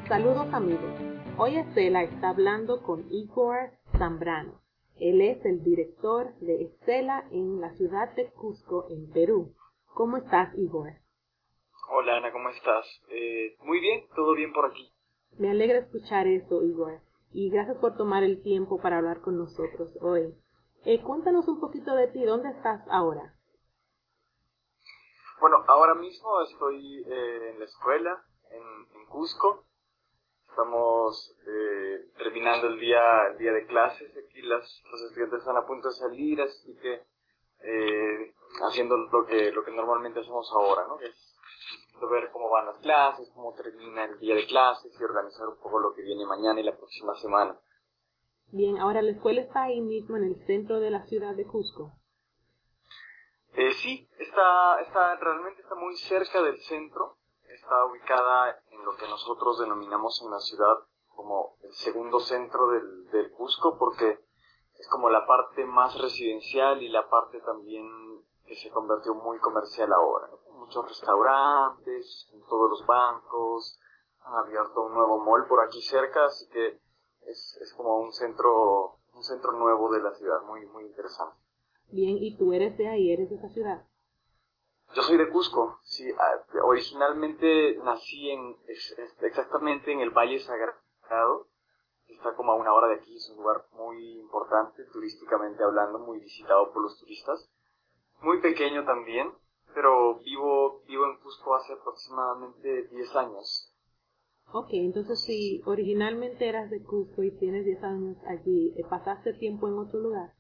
Saludos amigos, hoy Estela está hablando con Igor Zambrano. Él es el director de Estela en la ciudad de Cusco, en Perú. ¿Cómo estás, Igor? Hola Ana, ¿cómo estás? Muy bien, todo bien por aquí. Me alegra escuchar eso, Igor, y gracias por tomar el tiempo para hablar con nosotros hoy. Cuéntanos un poquito de ti, ¿dónde estás ahora? Bueno, ahora mismo estoy en la escuela, en Cusco. Estamos terminando el día de clases. Aquí los estudiantes están a punto de salir, así que haciendo lo que normalmente hacemos ahora, ¿no? Que es ver cómo van las clases, cómo termina el día de clases y organizar un poco lo que viene mañana y la próxima semana. Bien, ahora la escuela está ahí mismo en el centro de la ciudad de Cusco. Sí, realmente está muy cerca del centro. Está ubicada en lo que nosotros denominamos en la ciudad como el segundo centro del Cusco, porque es como la parte más residencial y la parte también que se convirtió muy comercial ahora, ¿no? Muchos restaurantes, en todos los bancos, han abierto un nuevo mall por aquí cerca, así que es como un centro nuevo de la ciudad, muy, muy interesante. Bien, ¿y tú eres de ahí, eres de esa ciudad? Yo soy de Cusco, sí, originalmente nací exactamente en el Valle Sagrado, que está como a una hora de aquí, es un lugar muy importante turísticamente hablando, muy visitado por los turistas, muy pequeño también, pero vivo en Cusco hace aproximadamente 10 años. Ok, entonces Entonces, si originalmente eras de Cusco y tienes 10 años allí, ¿pasaste tiempo en otro lugar?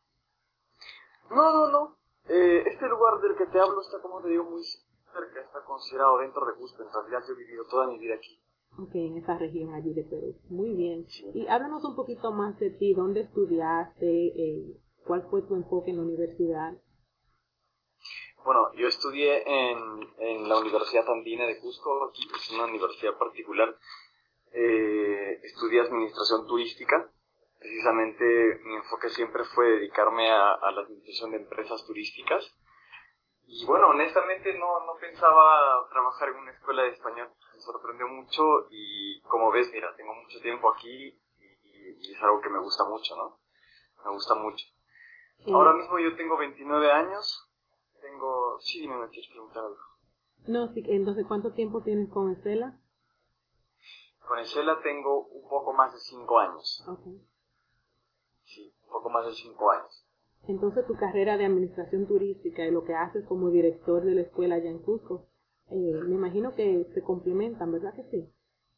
no, este lugar del que te hablo está, como te digo, muy cerca, está considerado dentro de Cusco, en realidad yo he vivido toda mi vida aquí. Ok, en esa región allí de Perú. Muy bien. Sí. Y háblanos un poquito más de ti, ¿dónde estudiaste? ¿Cuál fue tu enfoque en la universidad? Bueno, yo estudié en la Universidad Andina de Cusco, aquí es una universidad particular. Estudié administración turística. Precisamente mi enfoque siempre fue dedicarme a la administración de empresas turísticas. Y bueno, honestamente no pensaba trabajar en una escuela de español. Me sorprendió mucho y como ves, mira, tengo mucho tiempo aquí y es algo que me gusta mucho, ¿no? Me gusta mucho. Ahora Eh, mismo yo tengo 29 años. Sí, dime, me quieres preguntar algo. no, sí, entonces, ¿cuánto tiempo tienes con Estela? Con Excela tengo un poco más de 5 años. Ok. Sí, un poco más de 5 años. Entonces, tu carrera de administración turística y lo que haces como director de la escuela allá en Cusco, me imagino que se complementan, ¿verdad que sí?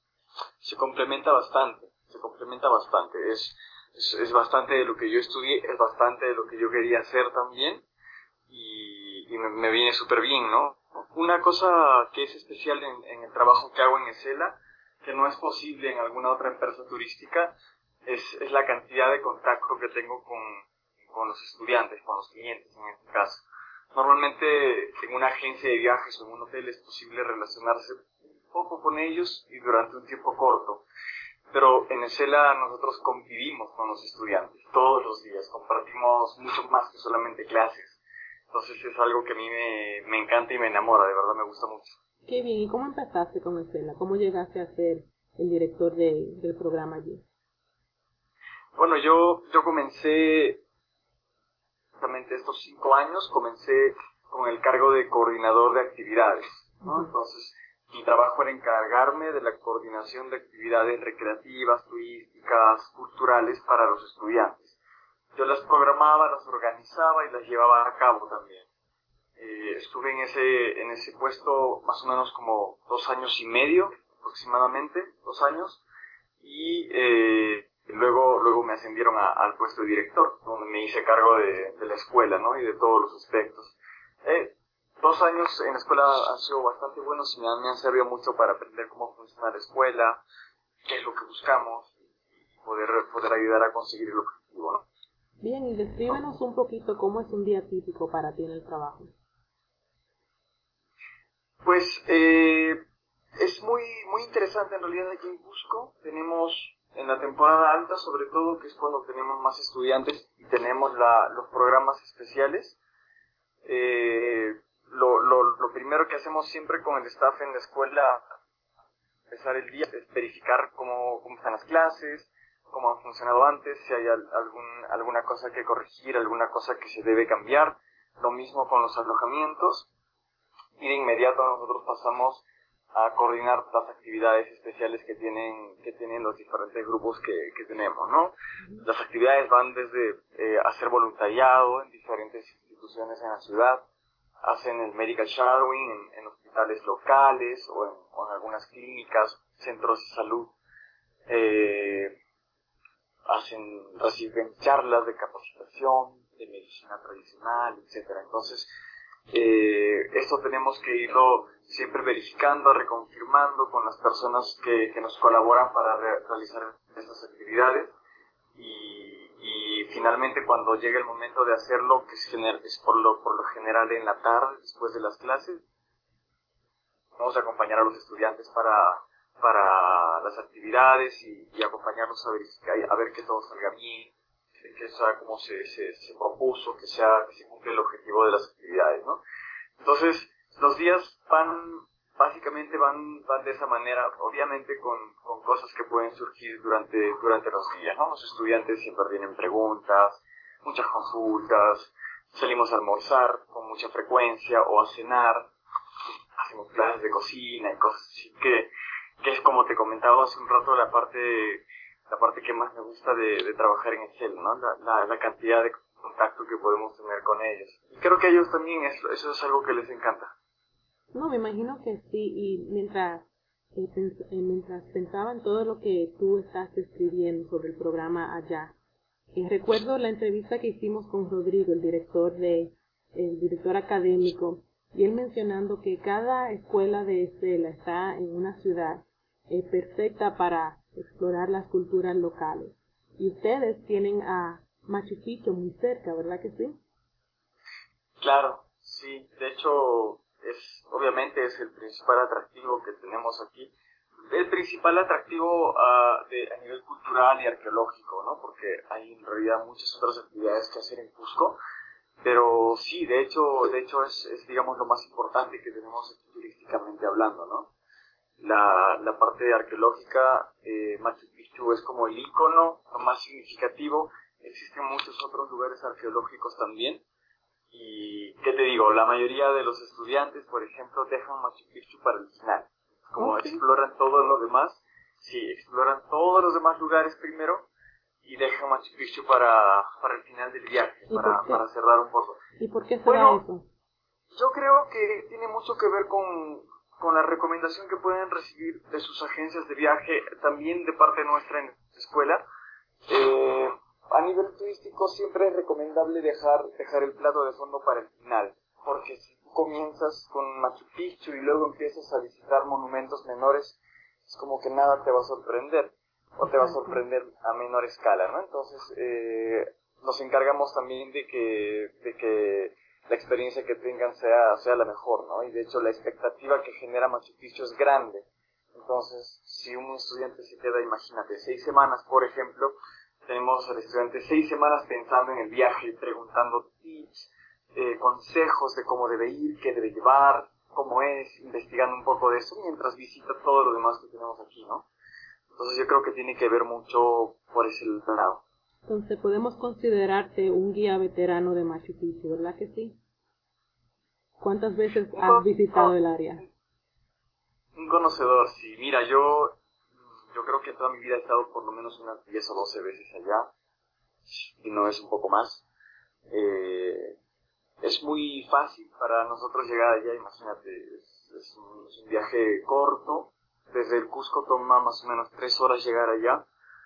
Se complementa bastante. Es bastante de lo que yo estudié, es bastante de lo que yo quería hacer también y me viene súper bien, ¿no? Una cosa que es especial en el trabajo que hago en Excela, que no es posible en alguna otra empresa turística, es la cantidad de contacto que tengo con los estudiantes, con los clientes en este caso. Normalmente en una agencia de viajes o en un hotel es posible relacionarse un poco con ellos y durante un tiempo corto. Pero en Excela nosotros convivimos con los estudiantes todos los días, compartimos mucho más que solamente clases. Entonces es algo que a mí me encanta y me enamora, de verdad me gusta mucho. Qué bien, ¿y cómo empezaste con Estela? ¿Cómo llegaste a ser el director del programa allí? Bueno, yo comencé justamente estos 5 años, comencé con el cargo de coordinador de actividades, ¿no? Ujú. Entonces, mi trabajo era encargarme de la coordinación de actividades recreativas, turísticas, culturales para los estudiantes. Yo las programaba, las organizaba y las llevaba a cabo también. Estuve en ese puesto más o menos como 2 años y medio, aproximadamente, 2 años, y luego me ascendieron al puesto de director, donde me hice cargo de la escuela, ¿no? Y de todos los aspectos. 2 años en la escuela han sido bastante buenos y me han servido mucho para aprender cómo funciona la escuela, qué es lo que buscamos, y poder ayudar a conseguir el objetivo, ¿no? Bien, y descríbenos un poquito cómo es un día típico para ti en el trabajo. Pues es muy, muy interesante en realidad aquí en Cusco. Tenemos en la temporada alta, sobre todo, que es cuando tenemos más estudiantes y tenemos los programas especiales. Lo primero que hacemos siempre con el staff en la escuela empezar el día es verificar cómo están las clases, cómo han funcionado antes, si hay alguna cosa que corregir, alguna cosa que se debe cambiar. Lo mismo con los alojamientos. Y de inmediato nosotros pasamos a coordinar las actividades especiales que tienen los diferentes grupos que tenemos, ¿no? Las actividades van desde hacer voluntariado en diferentes instituciones en la ciudad, hacen el medical shadowing en hospitales locales o en algunas clínicas, centros de salud, reciben charlas de capacitación, de medicina tradicional, etcétera. Entonces, esto tenemos que irlo siempre verificando, reconfirmando con las personas que nos colaboran para realizar estas actividades y finalmente cuando llegue el momento de hacerlo, que es por lo general en la tarde, después de las clases, vamos a acompañar a los estudiantes para las actividades y acompañarlos a verificar, a ver que todo salga bien, que sea como se propuso, que se cumple el objetivo de las actividades, ¿no? Entonces, los días básicamente van de esa manera, obviamente con cosas que pueden surgir durante los días, ¿no? Los estudiantes siempre tienen preguntas, muchas consultas, salimos a almorzar con mucha frecuencia o a cenar, hacemos clases de cocina y cosas así que es como te comentaba hace un rato la parte que más me gusta de trabajar en Excel, ¿no? La cantidad de contacto que podemos tener con ellos. Y creo que a ellos también eso es algo que les encanta. No, me imagino que sí, y mientras pensaba en todo lo que tú estás escribiendo sobre el programa allá, recuerdo la entrevista que hicimos con Rodrigo, el director académico, y él mencionando que cada escuela de Estela está en una ciudad perfecta para explorar las culturas locales. Y ustedes tienen a Machu Picchu muy cerca, ¿verdad que sí? Claro, sí. De hecho, obviamente es el principal atractivo que tenemos aquí. El principal atractivo a nivel cultural y arqueológico, ¿no? Porque hay en realidad muchas otras actividades que hacer en Cusco. Pero sí, de hecho es digamos lo más importante que tenemos aquí turísticamente hablando, ¿no? La parte arqueológica, Machu Picchu es como el ícono lo más significativo. Existen muchos otros lugares arqueológicos también. Y, ¿qué te digo? La mayoría de los estudiantes, por ejemplo, dejan Machu Picchu para el final. Como exploran todo lo demás, sí, exploran todos los demás lugares primero y dejan Machu Picchu para el final del viaje, para cerrar un poco. ¿Y por qué será eso? Yo creo que tiene mucho que ver con la recomendación que pueden recibir de sus agencias de viaje, también de parte nuestra en la escuela. A nivel turístico siempre es recomendable dejar el plato de fondo para el final, porque si comienzas con Machu Picchu y luego empiezas a visitar monumentos menores, es como que nada te va a sorprender, o te va a sorprender a menor escala, ¿no? Entonces, nos encargamos también de que la experiencia que tengan sea la mejor, ¿no? Y de hecho la expectativa que genera Machu Picchu es grande. Entonces, si un estudiante se queda, imagínate, 6 semanas, por ejemplo, tenemos al estudiante 6 semanas pensando en el viaje, preguntando tips, consejos de cómo debe ir, qué debe llevar, cómo es, investigando un poco de eso, mientras visita todo lo demás que tenemos aquí, ¿no? Entonces yo creo que tiene que ver mucho por ese lado. Entonces podemos considerarte un guía veterano de Machu Picchu, ¿verdad que sí? ¿Cuántas veces has visitado el área? Un conocedor, sí. Mira, yo creo que toda mi vida he estado por lo menos unas 10 o 12 veces allá, y no es un poco más. Es muy fácil para nosotros llegar allá, imagínate, es un viaje corto. Desde el Cusco toma más o menos 3 horas llegar allá,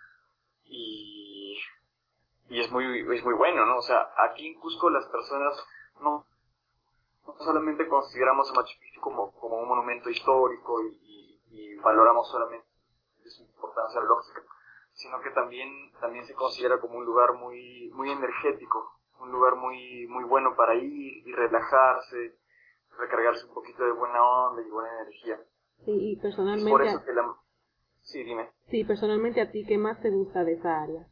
y es muy bueno, ¿no? O sea, aquí en Cusco las personas no solamente consideramos a Machu Picchu como un monumento histórico y valoramos solamente su importancia lógica, sino que también se considera como un lugar muy energético, un lugar muy bueno para ir y relajarse, recargarse un poquito de buena onda y buena energía. Sí, y personalmente... Es por eso que Sí, dime. Sí, personalmente a ti, ¿qué más te gusta de esa área?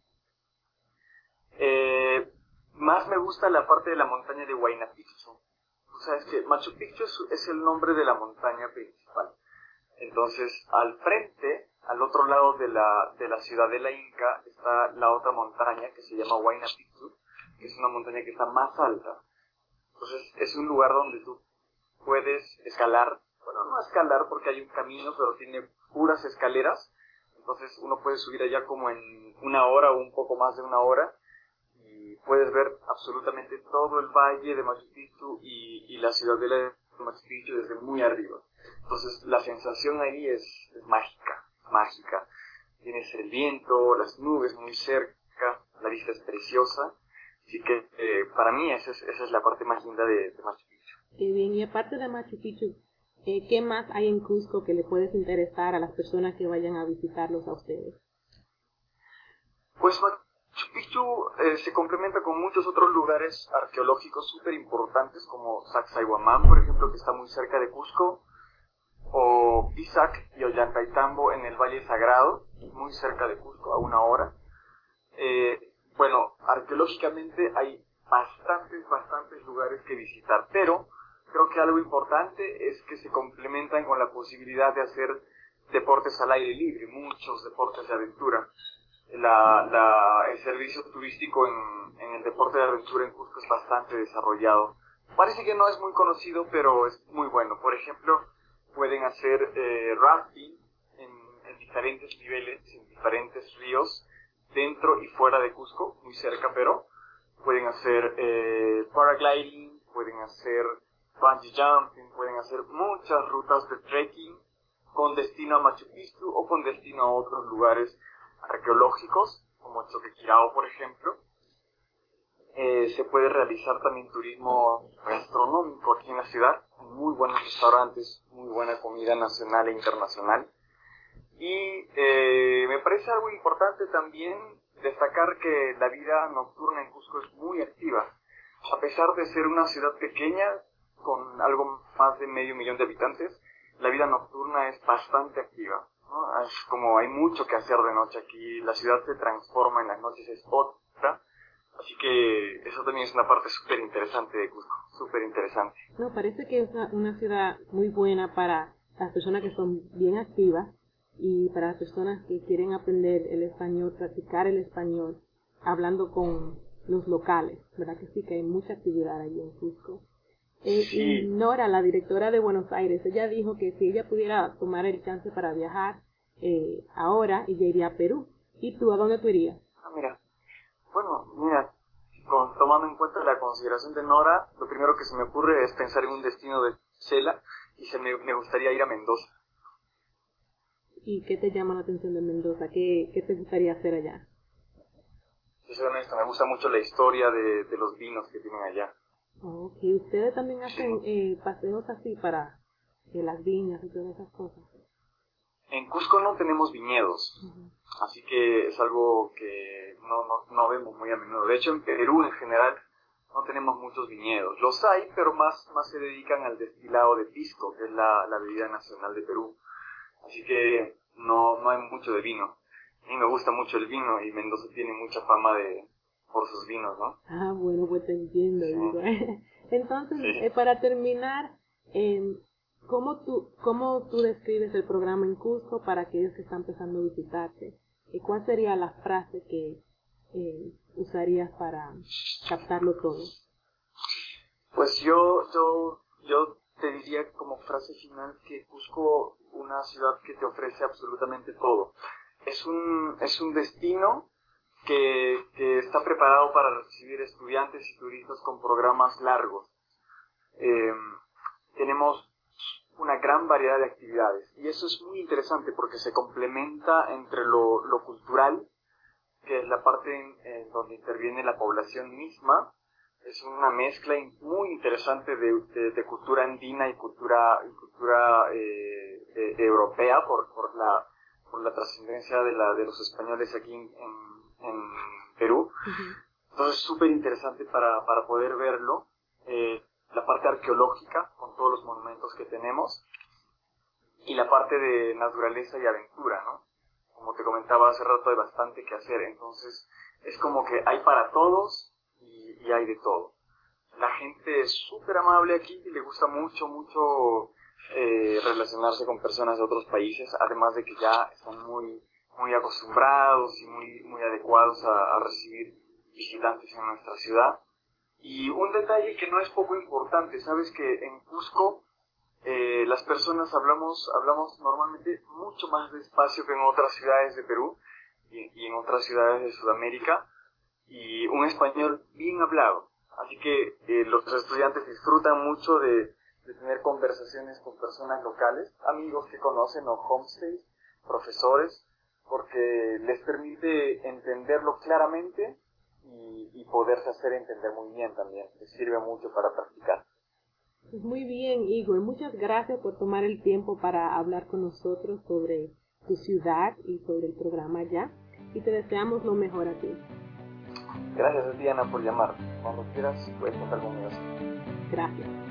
Más me gusta la parte de la montaña de Huayna Picchu. O sea, es que Machu Picchu es el nombre de la montaña principal. Entonces, al frente, al otro lado de la ciudadela inca, está la otra montaña que se llama Huayna Picchu, que es una montaña que está más alta. Entonces, es un lugar donde tú puedes escalar, bueno, no escalar porque hay un camino, pero tiene puras escaleras. Entonces, uno puede subir allá como en 1 hora o un poco más de 1 hora, y puedes ver absolutamente todo el valle de Machu Picchu y la ciudadela de Machu Picchu desde muy arriba. Entonces la sensación ahí es mágica, mágica. Tienes el viento, las nubes muy cerca, la vista es preciosa. Así que para mí esa es la parte más linda de Machu Picchu. Qué bien, y aparte de Machu Picchu, ¿qué más hay en Cusco que le puedes interesar a las personas que vayan a visitarlos a ustedes? Pues Machu Picchu se complementa con muchos otros lugares arqueológicos súper importantes, como Sacsayhuamán, por ejemplo, que está muy cerca de Cusco, o Pisac y Ollantaytambo en el Valle Sagrado, muy cerca de Cusco, a 1 hora. Bueno, arqueológicamente hay bastantes lugares que visitar, pero creo que algo importante es que se complementan con la posibilidad de hacer deportes al aire libre, muchos deportes de aventura. El servicio turístico en el deporte de aventura en Cusco es bastante desarrollado. Parece que no es muy conocido, pero es muy bueno. Por ejemplo, pueden hacer rafting en diferentes niveles, en diferentes ríos, dentro y fuera de Cusco, muy cerca, pero pueden hacer paragliding, pueden hacer bungee jumping, pueden hacer muchas rutas de trekking con destino a Machu Picchu o con destino a otros lugares arqueológicos, como Choquequirao, por ejemplo. Se puede realizar también turismo gastronómico aquí en la ciudad, muy buenos restaurantes, muy buena comida nacional e internacional. Y me parece algo importante también destacar que la vida nocturna en Cusco es muy activa. A pesar de ser una ciudad pequeña, con algo más de 500,000 de habitantes, la vida nocturna es bastante activa, ¿no? Es como hay mucho que hacer de noche aquí, la ciudad se transforma en las noches, es otra. Así que eso también es una parte súper interesante de Cusco, súper interesante. No, parece que es una ciudad muy buena para las personas que son bien activas y para las personas que quieren aprender el español, practicar el español, hablando con los locales, ¿verdad que sí? Que hay mucha actividad allí en Cusco. Y Sí, Nora, la directora de Buenos Aires, ella dijo que si ella pudiera tomar el chance para viajar ahora, ella iría a Perú. ¿Y tú a dónde tú irías? mira, bueno, mira, tomando en cuenta la consideración de Nora, lo primero que se me ocurre es pensar en un destino de Cela y me gustaría ir a Mendoza. ¿Y qué te llama la atención de Mendoza? ¿Qué te gustaría hacer allá? Si soy honesto, me gusta mucho la historia de los vinos que tienen allá. Ok, ustedes también hacen Sí. paseos así para las viñas y todas esas cosas. En Cusco no tenemos viñedos, Ujú. así que es algo que no vemos muy a menudo. De hecho, en Perú en general no tenemos muchos viñedos. Los hay, pero más se dedican al destilado de pisco, que es la bebida nacional de Perú. Así que no hay mucho de vino. A mí me gusta mucho el vino y Mendoza tiene mucha fama por sus vinos, ¿no? Ah, bueno, pues te entiendo, Sí, digo. Entonces, sí. para terminar, ¿cómo tú describes el programa en Cusco para aquellos que están empezando a visitarte? ¿Cuál sería la frase que usarías para captarlo todo? Pues yo te diría como frase final que Cusco, una ciudad que te ofrece absolutamente todo. Es un destino que está preparado para recibir estudiantes y turistas con programas largos. Eh, Tenemos una gran variedad de actividades y eso es muy interesante porque se complementa entre lo cultural, que es la parte en donde interviene la población misma. Es una mezcla muy interesante de cultura andina y cultura europea por la trascendencia de los españoles aquí en Perú. Ujú. Entonces es súper interesante para poder verlo. La parte arqueológica con todos los monumentos que tenemos y la parte de naturaleza y aventura, ¿no? Como te comentaba hace rato, hay bastante que hacer, entonces es como que hay para todos y hay de todo. La gente es súper amable aquí y le gusta mucho relacionarse con personas de otros países, además de que ya están muy acostumbrados y muy adecuados a recibir visitantes en nuestra ciudad. Y un detalle que no es poco importante, sabes que en Cusco las personas hablamos normalmente mucho más despacio que en otras ciudades de Perú y en otras ciudades de Sudamérica, y un español bien hablado. Así que los estudiantes disfrutan mucho de tener conversaciones con personas locales, amigos que conocen o homestays, profesores, porque les permite entenderlo claramente y poderse hacer entender muy bien también. Les sirve mucho para practicar. Pues muy bien, Igor. Muchas gracias por tomar el tiempo para hablar con nosotros sobre tu ciudad y sobre el programa Ya. Y te deseamos lo mejor a ti. Gracias a ti, Ana, por llamar. Cuando quieras, puedes contar conmigo. Gracias.